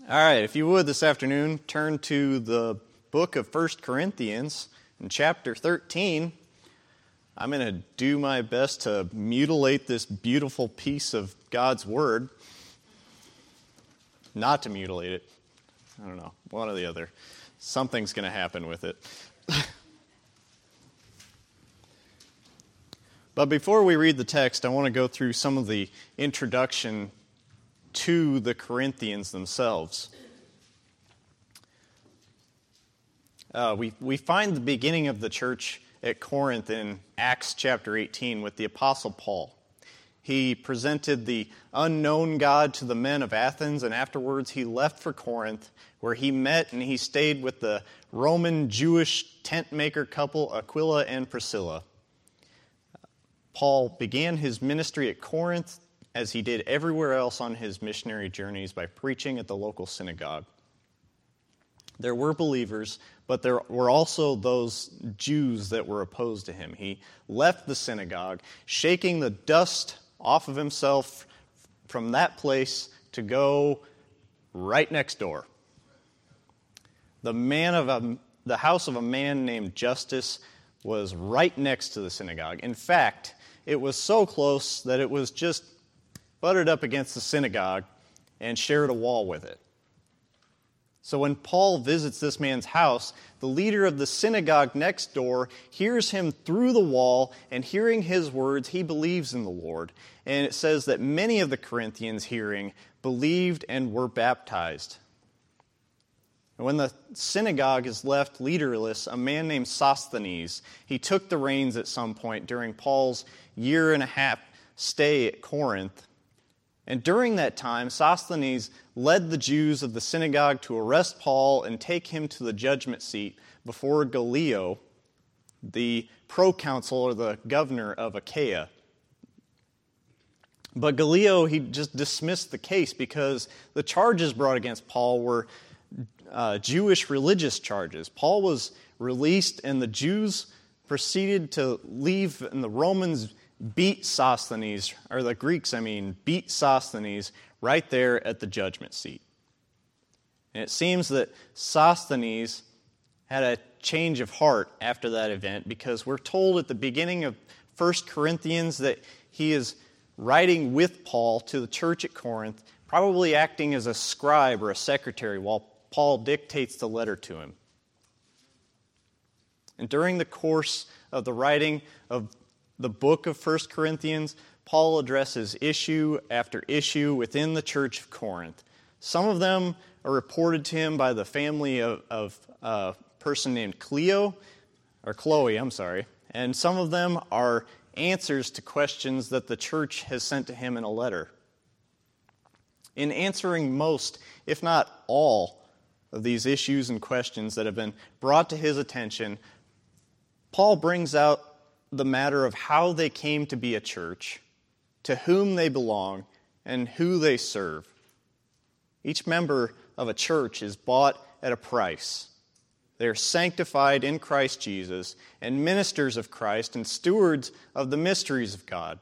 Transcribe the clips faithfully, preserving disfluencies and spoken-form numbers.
All right, if you would this afternoon, turn to the book of First Corinthians in chapter thirteen. I'm going to do my best to mutilate this beautiful piece of God's Word. Not to mutilate it. I don't know, one or the other. Something's going to happen with it. But before we read the text, I want to go through some of the introduction to the Corinthians themselves. Uh, we, we find the beginning of the church at Corinth in Acts chapter eighteen with the Apostle Paul. He presented the unknown God to the men of Athens, and afterwards he left for Corinth, where he met and he stayed with the Roman Jewish tent maker couple Aquila and Priscilla. Paul began his ministry at Corinth, as he did everywhere else on his missionary journeys, by preaching at the local synagogue. There were believers, but there were also those Jews that were opposed to him. He left the synagogue, shaking the dust off of himself from that place to go right next door. The man of a, the house of a man named Justus was right next to the synagogue. In fact, it was so close that it was just butted up against the synagogue and shared a wall with it. So when Paul visits this man's house, the leader of the synagogue next door hears him through the wall, and hearing his words, he believes in the Lord. And it says that many of the Corinthians hearing believed and were baptized. And when the synagogue is left leaderless, a man named Sosthenes, he took the reins at some point during Paul's year and a half stay at Corinth. And during that time, Sosthenes led the Jews of the synagogue to arrest Paul and take him to the judgment seat before Gallio, the proconsul or the governor of Achaia. But Gallio, he just dismissed the case because the charges brought against Paul were uh, Jewish religious charges. Paul was released, and the Jews proceeded to leave, and the Romans beat Sosthenes, or the Greeks, I mean, beat Sosthenes right there at the judgment seat. And it seems that Sosthenes had a change of heart after that event, because we're told at the beginning of First Corinthians that he is writing with Paul to the church at Corinth, probably acting as a scribe or a secretary while Paul dictates the letter to him. And during the course of the writing of the book of First Corinthians, Paul addresses issue after issue within the church of Corinth. Some of them are reported to him by the family of, of a person named Cleo, or Chloe, I'm sorry, and some of them are answers to questions that the church has sent to him in a letter. In answering most, if not all, of these issues and questions that have been brought to his attention, Paul brings out the matter of how they came to be a church, to whom they belong, and who they serve. Each member of a church is bought at a price. They are sanctified in Christ Jesus and ministers of Christ and stewards of the mysteries of God.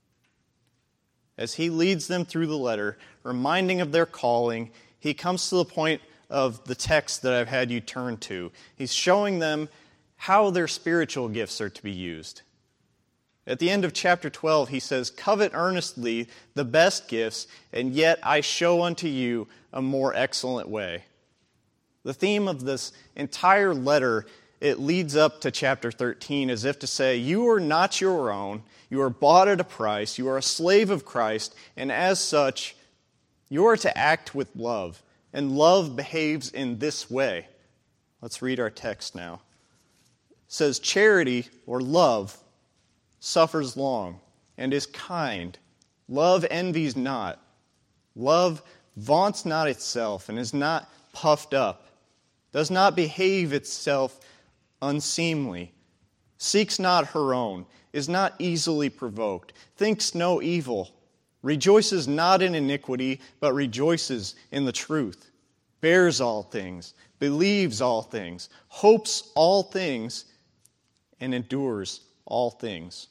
As he leads them through the letter, reminding of their calling, he comes to the point of the text that I've had you turn to. He's showing them how their spiritual gifts are to be used. At the end of chapter twelve, he says, "Covet earnestly the best gifts, and yet I show unto you a more excellent way." The theme of this entire letter, it leads up to chapter thirteen, as if to say, you are not your own, you are bought at a price, you are a slave of Christ, and as such, you are to act with love, and love behaves in this way. Let's read our text now. It says, "Charity," or love, "suffers long, and is kind. Love envies not. Love vaunts not itself, and is not puffed up, does not behave itself unseemly, seeks not her own, is not easily provoked, thinks no evil, rejoices not in iniquity, but rejoices in the truth, bears all things, believes all things, hopes all things, and endures all things."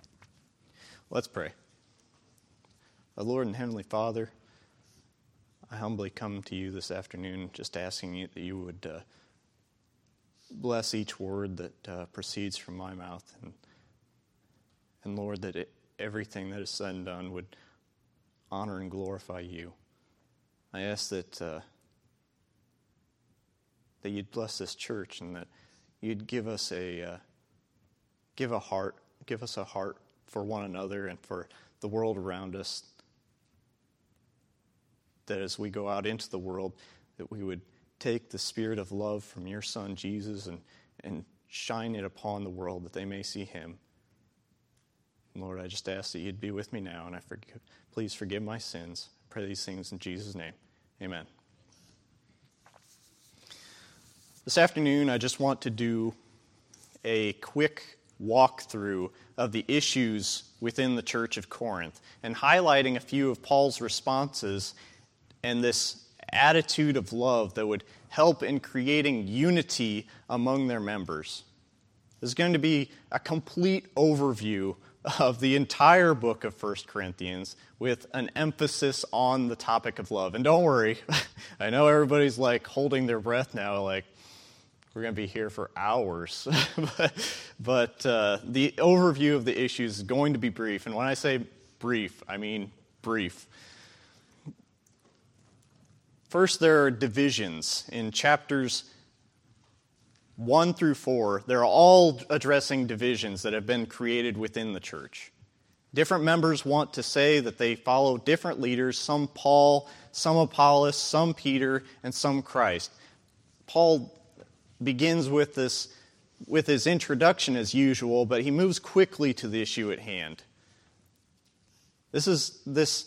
Let's pray. Our Lord and Heavenly Father, I humbly come to you this afternoon just asking you that you would uh, bless each word that uh, proceeds from my mouth. And, and Lord, that it, everything that is said and done would honor and glorify you. I ask that uh, that you'd bless this church and that you'd give us a uh, give a heart, give us a heart for one another and for the world around us. That as we go out into the world, that we would take the spirit of love from your Son, Jesus, and, and shine it upon the world that they may see him. Lord, I just ask that you'd be with me now, and I forgive, please forgive my sins. I pray these things in Jesus' name. Amen. This afternoon, I just want to do a quick walkthrough of the issues within the Church of Corinth and highlighting a few of Paul's responses and this attitude of love that would help in creating unity among their members. This is going to be a complete overview of the entire book of First Corinthians with an emphasis on the topic of love. And don't worry, I know everybody's like holding their breath now, like we're going to be here for hours. but but uh, the overview of the issues is going to be brief. And when I say brief, I mean brief. First, there are divisions in chapters one through four. They're all addressing divisions that have been created within the church. Different members want to say that they follow different leaders, some Paul, some Apollos, some Peter, and some Christ. Paul begins with this, with his introduction as usual, but he moves quickly to the issue at hand. This is this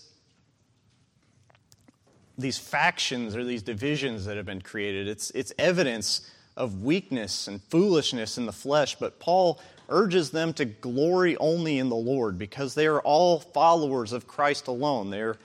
these factions or these divisions that have been created. It's it's evidence of weakness and foolishness in the flesh, but Paul urges them to glory only in the Lord because they are all followers of Christ alone. They're,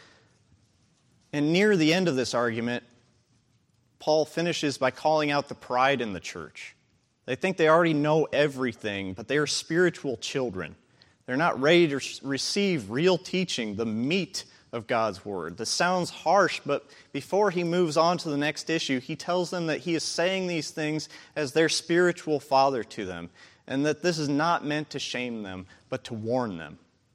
and near the end of this argument, Paul finishes by calling out the pride in the church. They think they already know everything, but they are spiritual children. They're not ready to receive real teaching, the meat of God's word. This sounds harsh, but before he moves on to the next issue, he tells them that he is saying these things as their spiritual father to them, and that this is not meant to shame them, but to warn them.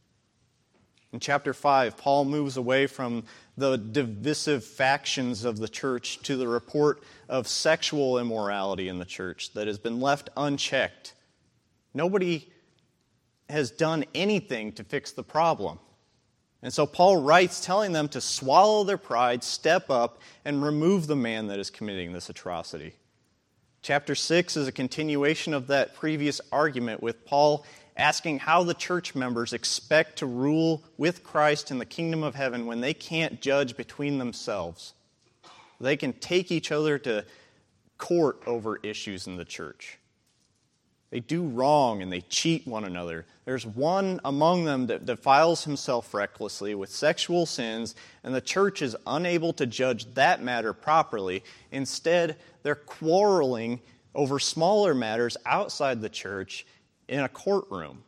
In chapter five, Paul moves away from the divisive factions of the church to the report of sexual immorality in the church that has been left unchecked. Nobody has done anything to fix the problem. And so Paul writes telling them to swallow their pride, step up, and remove the man that is committing this atrocity. Chapter six is a continuation of that previous argument with Paul asking how the church members expect to rule with Christ in the kingdom of heaven when they can't judge between themselves. They can take each other to court over issues in the church. They do wrong and they cheat one another. There's one among them that defiles himself recklessly with sexual sins, and the church is unable to judge that matter properly. Instead, they're quarreling over smaller matters outside the church in a courtroom.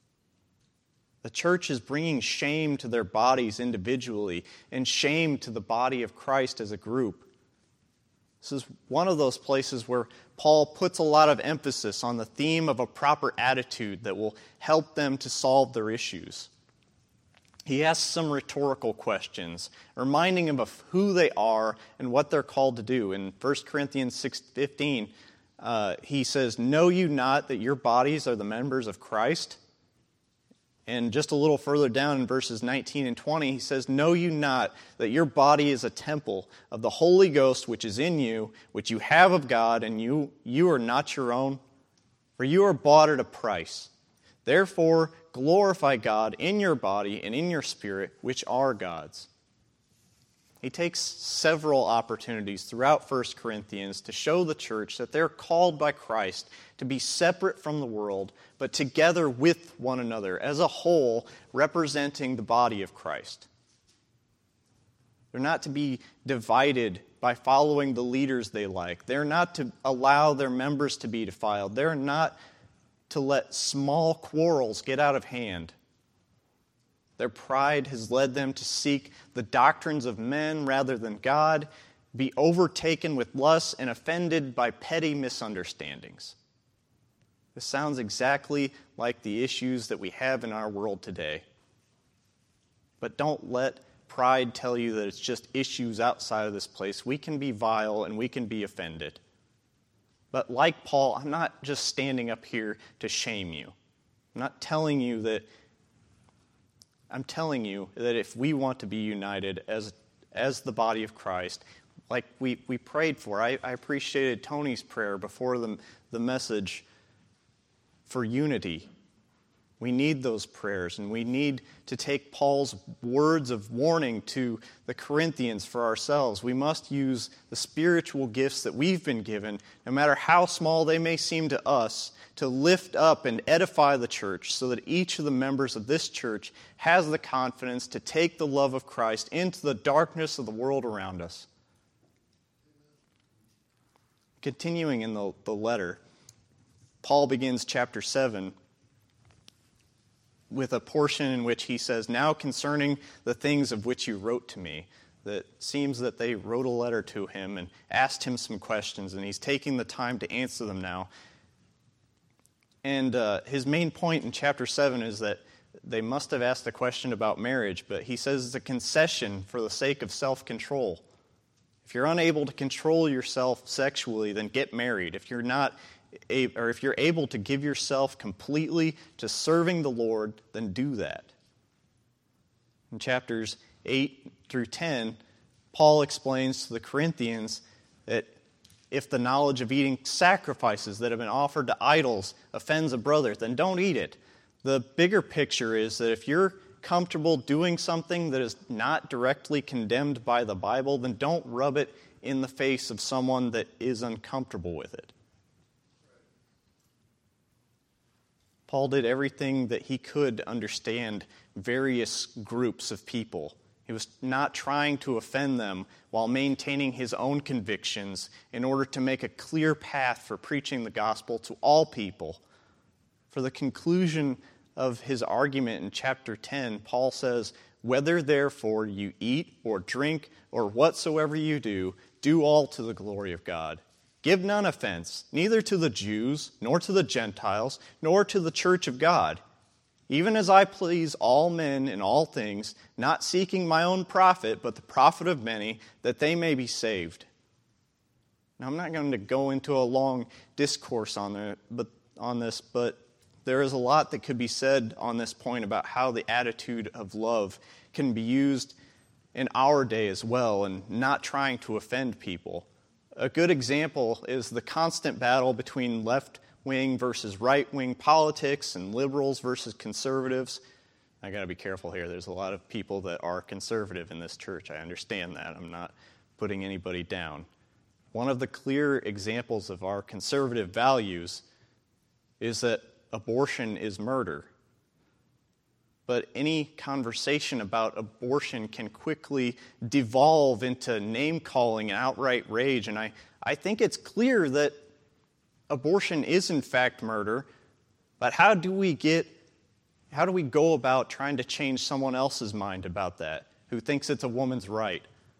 The church is bringing shame to their bodies individually and shame to the body of Christ as a group. This is one of those places where Paul puts a lot of emphasis on the theme of a proper attitude that will help them to solve their issues. He asks some rhetorical questions, reminding them of who they are and what they're called to do. In First Corinthians six fifteen, uh, he says, "Know you not that your bodies are the members of Christ?" And just a little further down in verses nineteen and twenty, he says, "Know you not that your body is a temple of the Holy Ghost which is in you, which you have of God, and you, you are not your own? For you are bought at a price. Therefore, glorify God in your body and in your spirit, which are God's." He takes several opportunities throughout First Corinthians to show the church that they're called by Christ to be separate from the world, but together with one another as a whole, representing the body of Christ. They're not to be divided by following the leaders they like. They're not to allow their members to be defiled. They're not to let small quarrels get out of hand. Their pride has led them to seek the doctrines of men rather than God, be overtaken with lust, and offended by petty misunderstandings. This sounds exactly like the issues that we have in our world today. But don't let pride tell you that it's just issues outside of this place. We can be vile and we can be offended. But like Paul, I'm not just standing up here to shame you. I'm not telling you that, I'm telling you that if we want to be united as, as the body of Christ, like we, we prayed for, I, I appreciated Tony's prayer before the, the message for unity. We need those prayers, and we need to take Paul's words of warning to the Corinthians for ourselves. We must use the spiritual gifts that we've been given, no matter how small they may seem to us, to lift up and edify the church so that each of the members of this church has the confidence to take the love of Christ into the darkness of the world around us. Continuing in the, the letter, Paul begins chapter seven with a portion in which he says, "Now concerning the things of which you wrote to me," that seems that they wrote a letter to him and asked him some questions, and he's taking the time to answer them now. And uh, his main point in chapter seven is that they must have asked a question about marriage, but he says it's a concession for the sake of self-control. If you're unable to control yourself sexually, then get married. If you're not or if you're able to give yourself completely to serving the Lord, then do that. In chapters eight through ten, Paul explains to the Corinthians that if the knowledge of eating sacrifices that have been offered to idols offends a brother, then don't eat it. The bigger picture is that if you're comfortable doing something that is not directly condemned by the Bible, then don't rub it in the face of someone that is uncomfortable with it. Paul did everything that he could to understand various groups of people. He was not trying to offend them while maintaining his own convictions in order to make a clear path for preaching the gospel to all people. For the conclusion of his argument in chapter ten, Paul says, "Whether therefore you eat or drink or whatsoever you do, do all to the glory of God. Give none offense, neither to the Jews, nor to the Gentiles, nor to the church of God, even as I please all men in all things, not seeking my own profit, but the profit of many, that they may be saved." Now, I'm not going to go into a long discourse on, there, but, on this, but there is a lot that could be said on this point about how the attitude of love can be used in our day as well, and not trying to offend people. A good example is the constant battle between left-wing versus right-wing politics and liberals versus conservatives. I got to be careful here. There's a lot of people that are conservative in this church. I understand that. I'm not putting anybody down. One of the clear examples of our conservative values is that abortion is murder. But any conversation about abortion can quickly devolve into name-calling and outright rage. And I, I think it's clear that abortion is in fact murder. But how do we get, how do we go about trying to change someone else's mind about that, who thinks it's a woman's right?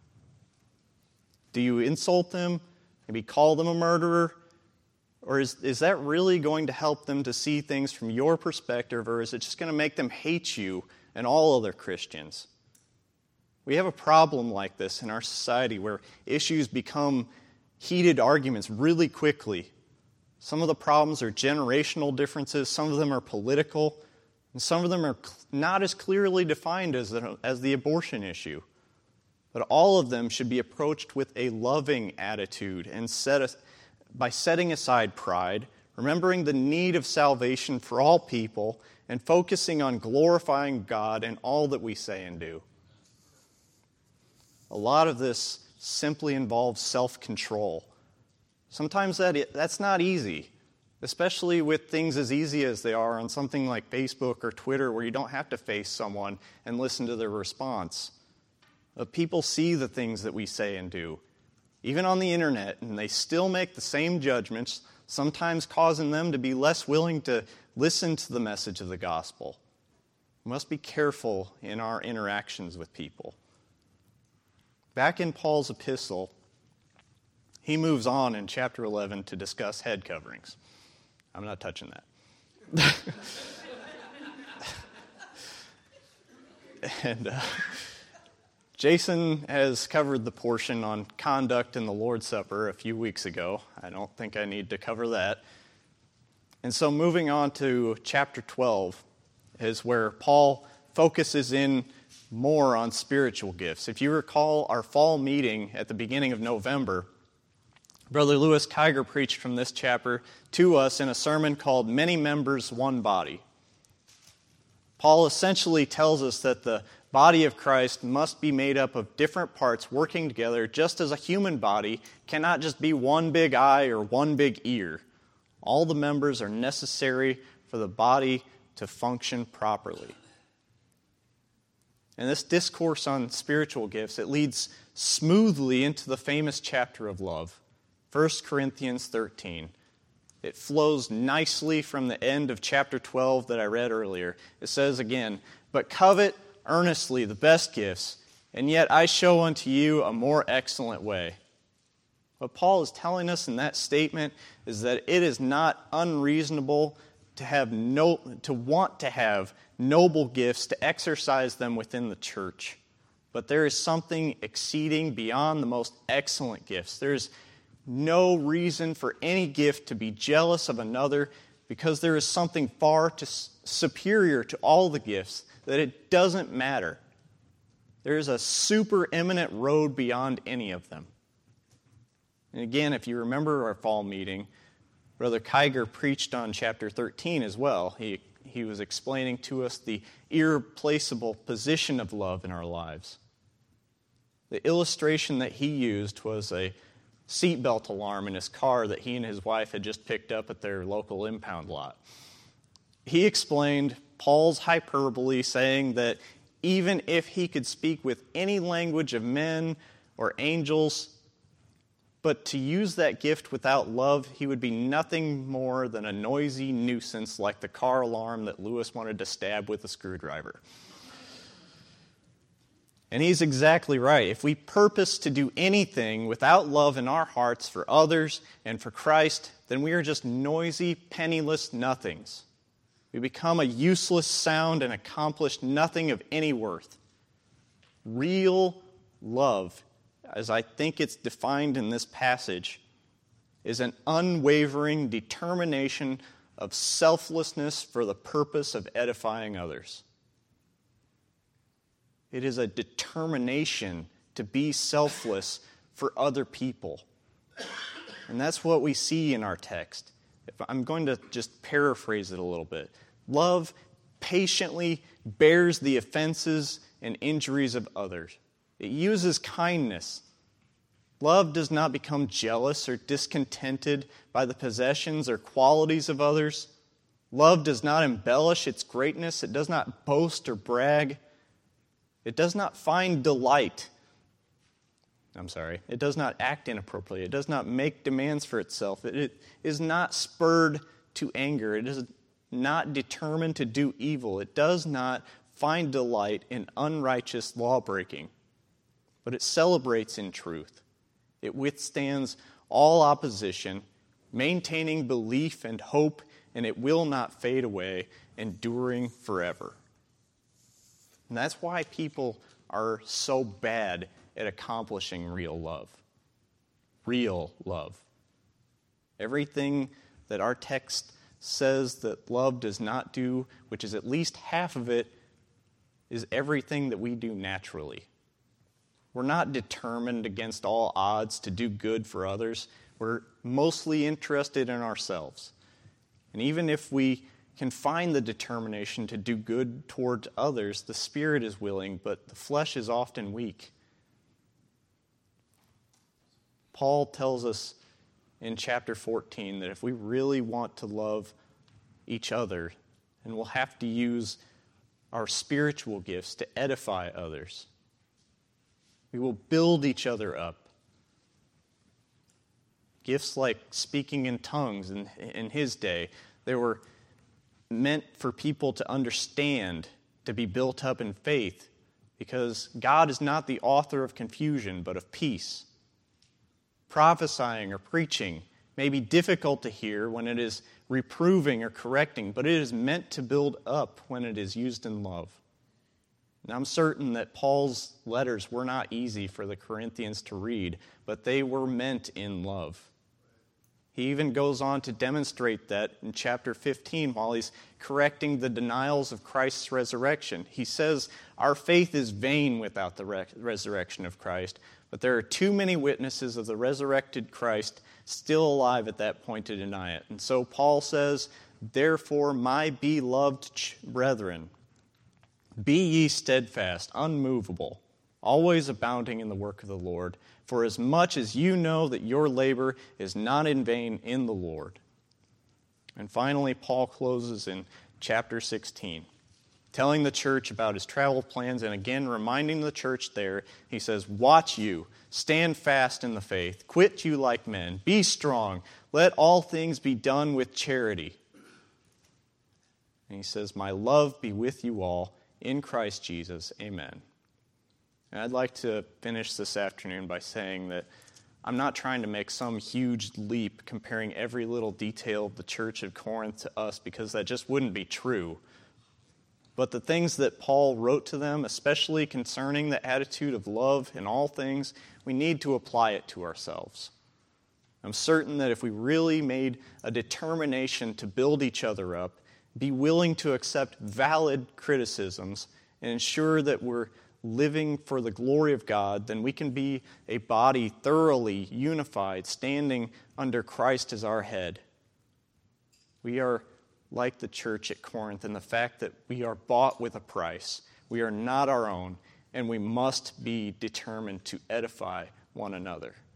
Do you insult them? Maybe call them a murderer? Or is, is that really going to help them to see things from your perspective, or is it just going to make them hate you and all other Christians? We have a problem like this in our society where issues become heated arguments really quickly. Some of the problems are generational differences, some of them are political, and some of them are not as clearly defined as the, as the abortion issue. But all of them should be approached with a loving attitude and set a by setting aside pride, remembering the need of salvation for all people, and focusing on glorifying God in all that we say and do. A lot of this simply involves self-control. Sometimes that that's not easy, especially with things as easy as they are on something like Facebook or Twitter, where you don't have to face someone and listen to their response. But people see the things that we say and do, even on the internet, and they still make the same judgments, sometimes causing them to be less willing to listen to the message of the gospel. We must be careful in our interactions with people. Back in Paul's epistle, he moves on in chapter eleven to discuss head coverings. I'm not touching that. and uh, Jason has covered the portion on conduct in the Lord's Supper a few weeks ago. I don't think I need to cover that. And so moving on to chapter twelve is where Paul focuses in more on spiritual gifts. If you recall our fall meeting at the beginning of November, Brother Lewis Kiger preached from this chapter to us in a sermon called Many Members, One Body. Paul essentially tells us that the body of Christ must be made up of different parts working together, just as a human body cannot just be one big eye or one big ear. All the members are necessary for the body to function properly. And this discourse on spiritual gifts, it leads smoothly into the famous chapter of love, First Corinthians thirteen. It flows nicely from the end of chapter twelve that I read earlier. It says again, "But covet earnestly the best gifts, and yet I show unto you a more excellent way." What Paul is telling us in that statement is that it is not unreasonable to have no, to want to have noble gifts, to exercise them within the church. But there is something exceeding beyond the most excellent gifts. There is no reason for any gift to be jealous of another, because there is something far to, superior to all the gifts, that it doesn't matter. There is a supereminent road beyond any of them. And again, if you remember our fall meeting, Brother Kiger preached on chapter thirteen as well. He, he was explaining to us the irreplaceable position of love in our lives. The illustration that he used was a seatbelt alarm in his car that he and his wife had just picked up at their local impound lot. He explained Paul's hyperbole, saying that even if he could speak with any language of men or angels, but to use that gift without love, he would be nothing more than a noisy nuisance like the car alarm that Lewis wanted to stab with a screwdriver. And he's exactly right. If we purpose to do anything without love in our hearts for others and for Christ, then we are just noisy, penniless nothings. We become a useless sound and accomplish nothing of any worth. Real love, as I think it's defined in this passage, is an unwavering determination of selflessness for the purpose of edifying others. It is a determination to be selfless for other people. And that's what we see in our text. If I'm going to just paraphrase it a little bit. Love patiently bears the offenses and injuries of others. It uses kindness. Love does not become jealous or discontented by the possessions or qualities of others. Love does not embellish its greatness. It does not boast or brag. It does not find delight. I'm sorry. It does not act inappropriately. It does not make demands for itself. It, it is not spurred to anger. It is not determined to do evil. It does not find delight in unrighteous lawbreaking. But it celebrates in truth. It withstands all opposition, maintaining belief and hope, and it will not fade away, enduring forever. And that's why people are so bad at accomplishing real love. Real love. Everything that our text says that love does not do, which is at least half of it, is everything that we do naturally. We're not determined against all odds to do good for others. We're mostly interested in ourselves. And even if we can find the determination to do good toward others, the spirit is willing, but the flesh is often weak. Paul tells us in chapter fourteen that if we really want to love each other, then we'll have to use our spiritual gifts to edify others. We will build each other up. Gifts like speaking in tongues in, in his day, they were meant for people to understand to be built up in faith, because God is not the author of confusion, but of peace. Prophesying or preaching may be difficult to hear when it is reproving or correcting, but it is meant to build up when it is used in love. And I'm certain that Paul's letters were not easy for the Corinthians to read, but they were meant in love. He even goes on to demonstrate that in chapter fifteen while he's correcting the denials of Christ's resurrection. He says, our faith is vain without the re- resurrection of Christ, but there are too many witnesses of the resurrected Christ still alive at that point to deny it. And so Paul says, therefore, my beloved ch- brethren, be ye steadfast, unmovable, always abounding in the work of the Lord, for as much as you know that your labor is not in vain in the Lord. And finally, Paul closes in chapter sixteen, telling the church about his travel plans, and again reminding the church there, he says, watch you, stand fast in the faith, quit you like men, be strong, let all things be done with charity. And he says, my love be with you all, in Christ Jesus, amen. And I'd like to finish this afternoon by saying that I'm not trying to make some huge leap comparing every little detail of the church of Corinth to us, because that just wouldn't be true. But the things that Paul wrote to them, especially concerning the attitude of love in all things, we need to apply it to ourselves. I'm certain that if we really made a determination to build each other up, be willing to accept valid criticisms, and ensure that we're living for the glory of God, then we can be a body thoroughly unified, standing under Christ as our head. We are like the church at Corinth in the fact that we are bought with a price. We are not our own, and we must be determined to edify one another.